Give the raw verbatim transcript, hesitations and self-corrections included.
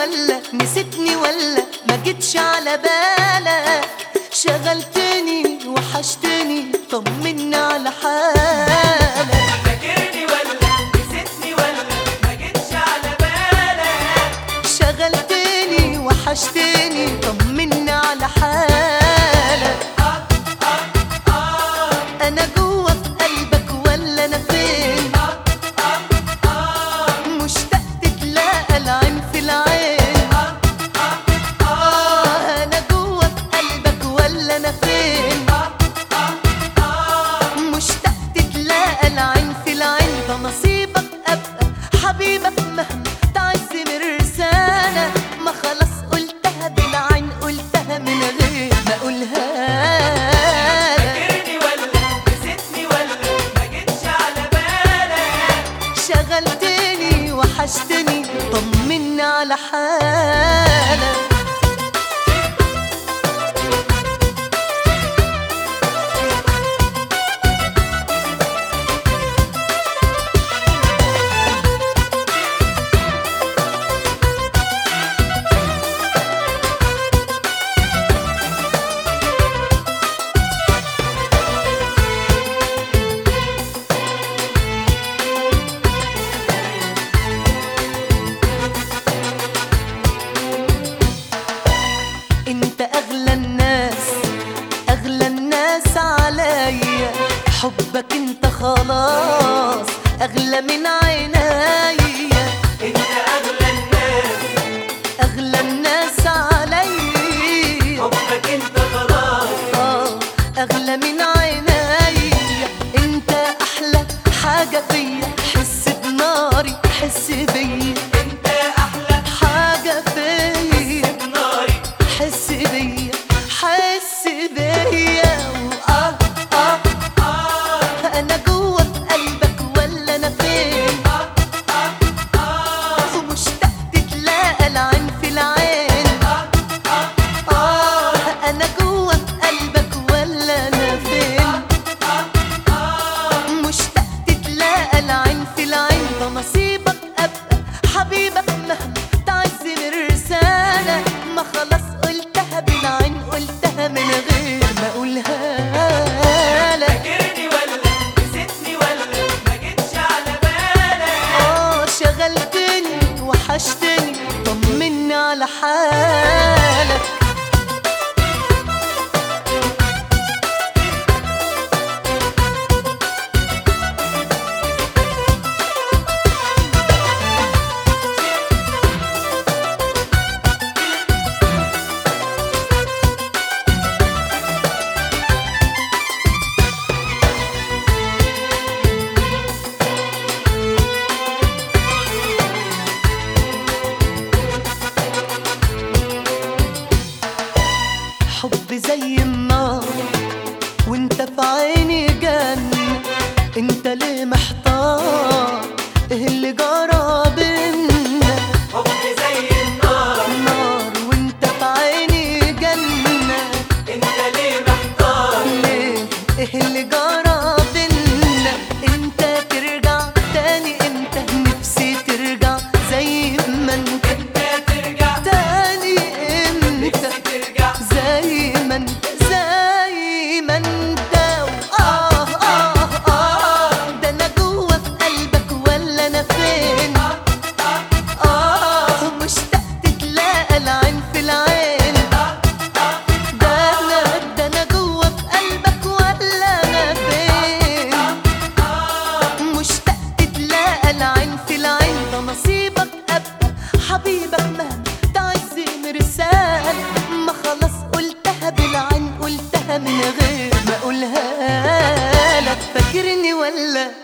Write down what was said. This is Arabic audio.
ولا نسيتني ولا ما جيتش على بالك؟ شغلتني وحشتني طمني على حالك. فاكرني ولا نسيتني ولا ما جيتش على بالك؟ شغلتني وحشتني طمني على حالك. آه آه آه انا جوا في قلبك ولا انا فين؟ آه آه آه مشتاق تتلاقى العين في العين. آه آه آه انا جوا في قلبك ولا انا فين؟ آه آه آه مشتاق تتلاقى العين في العين. ده نصيبك ابقى حبيبك مهما تعز مرسانة. ما خلاص قلتها بالعين قلتها من غير ما اقولها لك. فاكرني ولا نسيتني ولا ما جيتش على بالك؟ شغلتني وحشتني طمني على حالك. انت اغلى الناس اغلى الناس عليا. حبك انت خلاص اغلى من عينيا. انت اغلى الناس اغلى الناس عليا. حبك انت خلاص آه اغلى من عينيا. انت احلى حاجة فيا. حس بناري حس بيا. انت احلى حاجة فيا ناري حس بيا حس بيا. وآه آه آه أنا جوا في قلبك ولا أنا فين؟ آه آه آه ومشتاق تتلاقى العين في العين. آه آه آه أنا جوا في قلبك ولا أنا فين؟ آه آه مشتاق تتلاقى العين في العين. ده نصيبك أبقى حبيبك مهما تعز مرسانة. ما خلاص قلتها بالعين قلتها من غير ما أقولها لك. فاكرني ولا نسيتني ولا ما جيتش على بالك؟ آه شغلتني وحشتني طمني على حالك. حب زي النار وانت في عيني جنة. انت ليه محتار؟ ايه اللي جرى بينا؟ حب زي النار نار وانت في عيني جنة. انت ليه محتار؟ ليه؟ ايه اللي جرى بينا؟ انت ترجع تاني امتى؟ نفسي ترجع زي ما انت انت ترجع تاني امتى؟ نفسي ترجع زي ما انت زي ما انت. آه آه آه ده أنا جوا في قلبك ولا أنا فين؟ آه آه آه مشتاق تتلاقى العين في العين. آه آه ده أنا ده أنا جوا في قلبك ولا أنا فين؟ آه مشتاق تتلاقى العين في العين. ده نصيبك أبقى حبيبك مهما تعز مرسال. ما خلاص قلتها بالعين قلتها من غير ما أقولها لك. فاكرني ولا